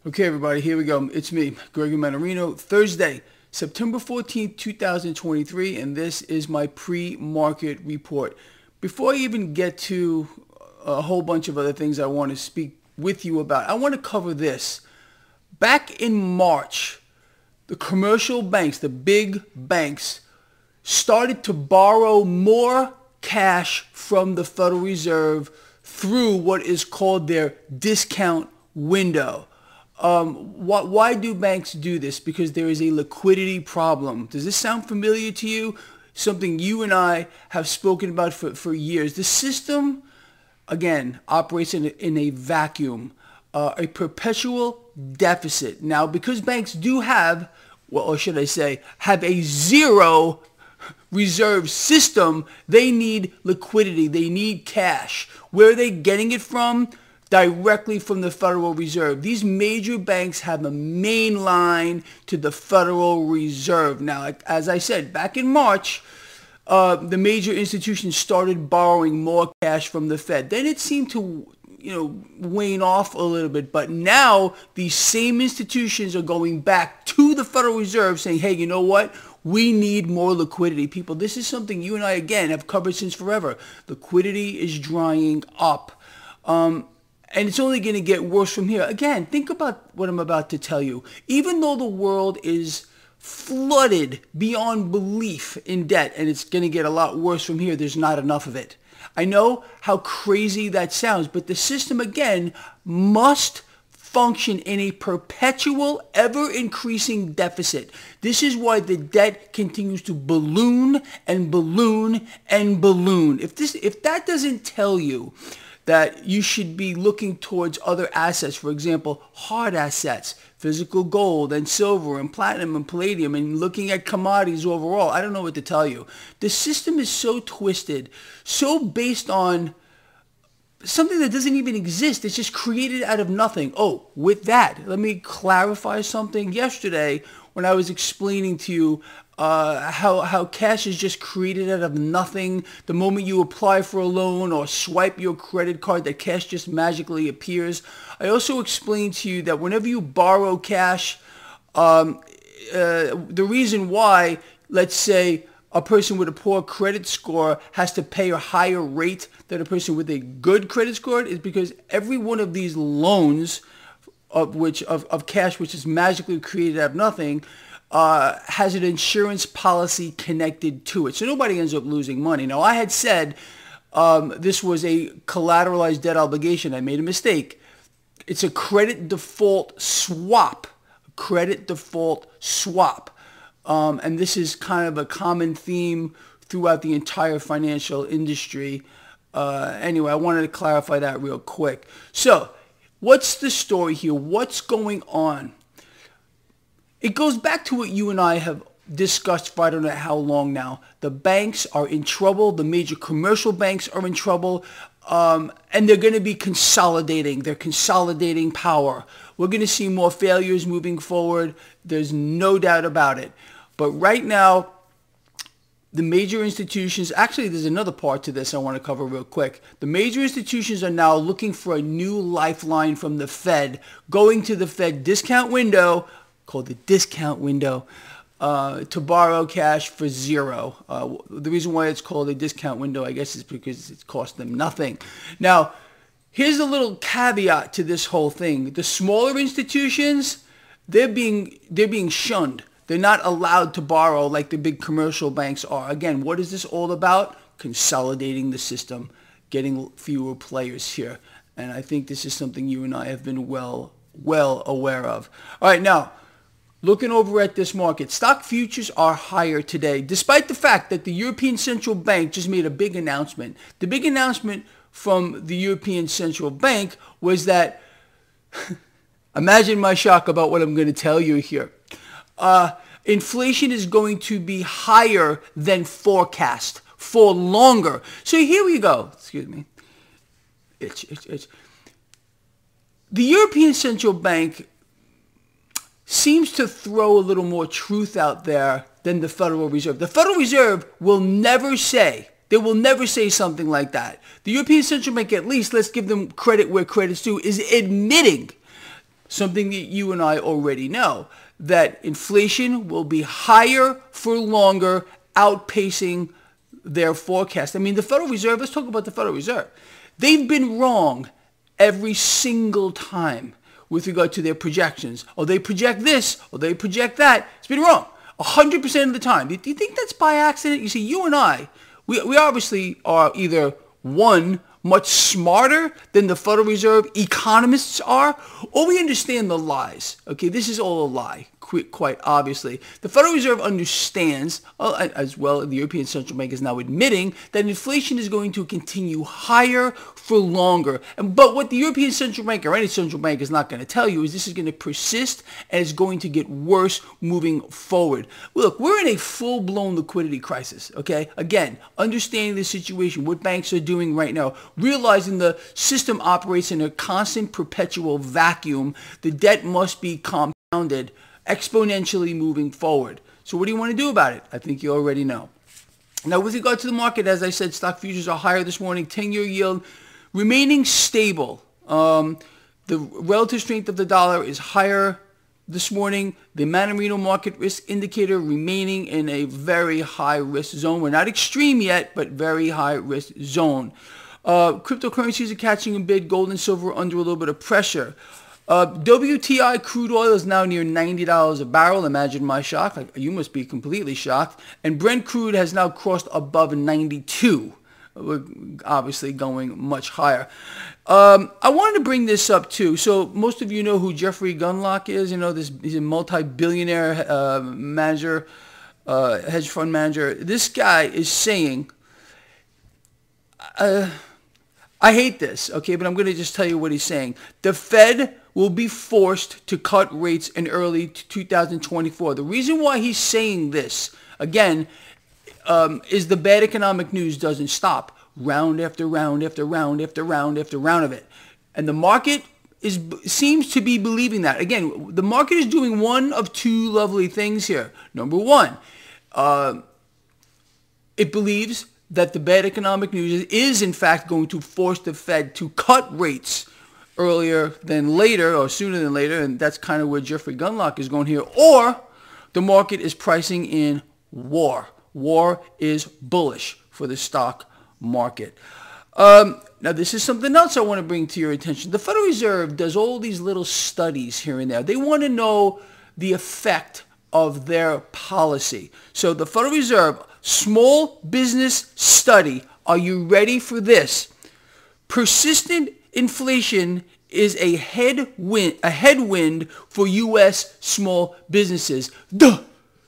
Okay, everybody, here we go. It's me, Gregory Mannarino. Thursday, September 14th, 2023, and this is my pre-market report. Before I even get to a whole bunch of other things I want to speak with you about, I want to cover this. Back in March, the commercial banks, the big banks, started to borrow more cash from the Federal Reserve through what is called their discount window. Why do banks do this? Because there is a liquidity problem. Does this sound familiar to you? Something you and I have spoken about for years. The system, again, operates in a vacuum, a perpetual deficit. Now, because banks do have, well, or should I say, have a zero reserve system, they need liquidity. They need cash. Where are they getting it from? Directly from the Federal Reserve. These major banks have a main line to the Federal Reserve. Now, as I said, back in March, the major institutions started borrowing more cash from the Fed. Then it seemed to, wane off a little bit. But now these same institutions are going back to the Federal Reserve saying, hey, you know what? We need more liquidity. People, this is something you and I, again, have covered since forever. Liquidity is drying up. And it's only going to get worse from here. Again, think about what I'm about to tell you. Even though the world is flooded beyond belief in debt, and it's going to get a lot worse from here, there's not enough of it. I know how crazy that sounds, but the system, again, must function in a perpetual, ever-increasing deficit. This is why the debt continues to balloon and balloon and balloon. If that doesn't tell you that you should be looking towards other assets, for example, hard assets, physical gold and silver and platinum and palladium, and looking at commodities overall, I don't know what to tell you. The system is so twisted, so based on something that doesn't even exist. It's just created out of nothing. Oh, with that, let me clarify something. Yesterday, when I was explaining to you how cash is just created out of nothing. The moment you apply for a loan or swipe your credit card, that cash just magically appears. I also explained to you that whenever you borrow cash, the reason why, let's say, a person with a poor credit score has to pay a higher rate than a person with a good credit score is because every one of these loans of cash, which is magically created out of nothing, has an insurance policy connected to it. So nobody ends up losing money. Now, I had said this was a collateralized debt obligation. I made a mistake. It's a credit default swap. Credit default swap. And this is kind of a common theme throughout the entire financial industry. Anyway, I wanted to clarify that real quick. So, what's the story here? What's going on? It goes back to what you and I have discussed for I don't know how long now. The banks are in trouble. The major commercial banks are in trouble. And they're going to be consolidating. They're consolidating power. We're going to see more failures moving forward. There's no doubt about it. But right now, the major institutions, actually there's another part to this I want to cover real quick. The major institutions are now looking for a new lifeline from the Fed, going to the Fed discount window, called the discount window, to borrow cash for zero. The reason why it's called a discount window, I guess, is because it costs them nothing. Now, here's a little caveat to this whole thing. The smaller institutions, they're being shunned. They're not allowed to borrow like the big commercial banks are. Again, what is this all about? Consolidating the system, getting fewer players here. And I think this is something you and I have been well aware of. All right, now, looking over at this market, stock futures are higher today, despite the fact that the European Central Bank just made a big announcement. The big announcement from the European Central Bank was that, imagine my shock about what I'm going to tell you here. Inflation is going to be higher than forecast for longer. So here we go. Excuse me. The European Central Bank seems to throw a little more truth out there than the Federal Reserve. The Federal Reserve will never say, they will never say something like that. The European Central Bank, at least, let's give them credit where credit's due, is admitting something that you and I already know, that inflation will be higher for longer, outpacing their forecast. I mean, the Federal Reserve, let's talk about the Federal Reserve. They've been wrong every single time with regard to their projections. Oh, they project this, or they project that. It's been wrong 100% of the time. Do you think that's by accident? You see, you and I, we obviously are either, one, much smarter than the Federal Reserve economists are, or we understand the lies. Okay, this is all a lie, quite obviously. The Federal Reserve understands, as well the European Central Bank is now admitting, that inflation is going to continue higher for longer. But what the European Central Bank or any central bank is not going to tell you is this is going to persist and it's going to get worse moving forward. Look, we're in a full-blown liquidity crisis, okay? Again, understanding the situation, what banks are doing right now, realizing the system operates in a constant perpetual vacuum, the debt must be compounded exponentially moving forward. So what do you want to do about it? I think you already know. Now, with regard to the market, as I said, stock futures are higher this morning. 10-year yield remaining stable. The relative strength of the dollar is higher this morning. The Mannarino market risk indicator remaining in a very high risk zone. We're not extreme yet, but very high risk zone. Cryptocurrencies are catching a bid. Gold and silver under a little bit of pressure. WTI crude oil is now near $90 a barrel. Imagine my shock. You must be completely shocked. And Brent crude has now crossed above 92. We're obviously going much higher. I wanted to bring this up too. So most of you know who Jeffrey Gundlach is. You know, he's a multi-billionaire manager, hedge fund manager. This guy is saying, I hate this, okay, but I'm going to just tell you what he's saying. The Fed will be forced to cut rates in early 2024. The reason why he's saying this, again, is the bad economic news doesn't stop. Round after round after round after round after round of it. And the market seems to be believing that. Again, the market is doing one of two lovely things here. Number one, it believes that the bad economic news is in fact going to force the Fed to cut rates earlier than later, or sooner than later, and that's kind of where Jeffrey Gundlach is going here. Or the market is pricing in war. War is bullish for the stock market. Now, this is something else I want to bring to your attention. The Federal Reserve does all these little studies here and there. They want to know the effect of their policy. So the Federal Reserve Small Business Study. Are you ready for this? Persistent inflation is a headwind for U.S. small businesses. Duh!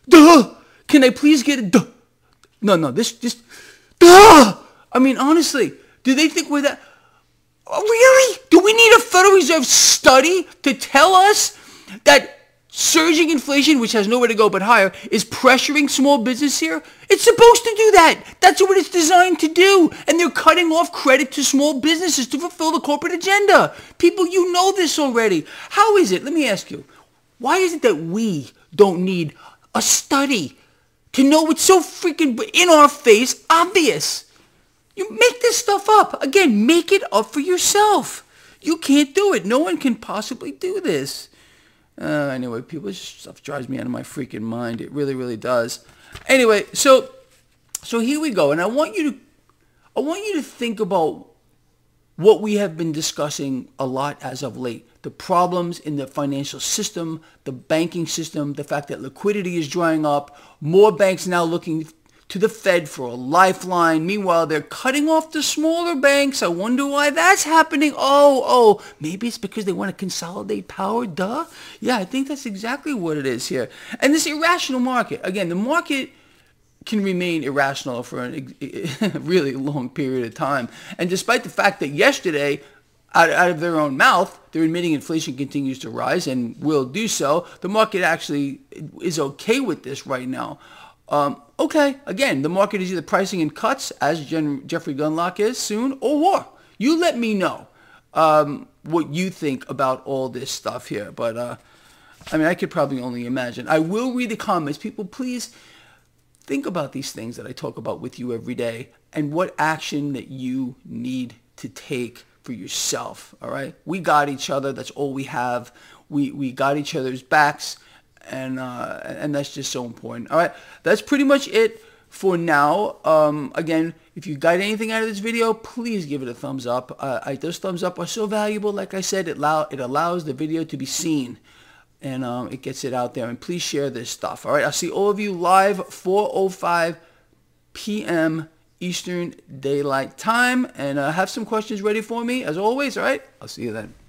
Can I please get a duh? No, this just duh! I mean, honestly, do they think we're that? Oh, really? Do we need a Federal Reserve study to tell us that surging inflation, which has nowhere to go but higher, is pressuring small business here? It's supposed to do that. That's what it's designed to do. And they're cutting off credit to small businesses to fulfill the corporate agenda. People, you know this already. How is it? Let me ask you. Why is it that we don't need a study to know what's so freaking in our face obvious? You make this stuff up. Again, make it up for yourself. You can't do it. No one can possibly do this. Anyway, people, this stuff drives me out of my freaking mind. It really, really does. Anyway, so here we go, and I want you to think about what we have been discussing a lot as of late: the problems in the financial system, the banking system, the fact that liquidity is drying up, more banks now looking to the Fed for a lifeline. Meanwhile, they're cutting off the smaller banks. I wonder why that's happening. Oh, maybe it's because they want to consolidate power. Duh. Yeah, I think that's exactly what it is here. And this irrational market. Again, the market can remain irrational for a really long period of time. And despite the fact that yesterday, out of their own mouth, they're admitting inflation continues to rise and will do so, the market actually is okay with this right now. Okay, again, the market is either pricing in cuts, as Jeffrey Gundlach is soon, or war. You let me know what you think about all this stuff here. But, I mean, I could probably only imagine. I will read the comments. People, please think about these things that I talk about with you every day and what action that you need to take for yourself, all right? We got each other. That's all we have. we got each other's backs, and that's just so important. All right, that's pretty much it for now. Again, if you got anything out of this video, please give it a thumbs up. Those thumbs up are so valuable. Like I said, it allows the video to be seen, and it gets it out there. And please share this stuff. All right, I'll see all of you live 4:05 p.m. Eastern Daylight Time, and have some questions ready for me as always. All right, I'll see you then.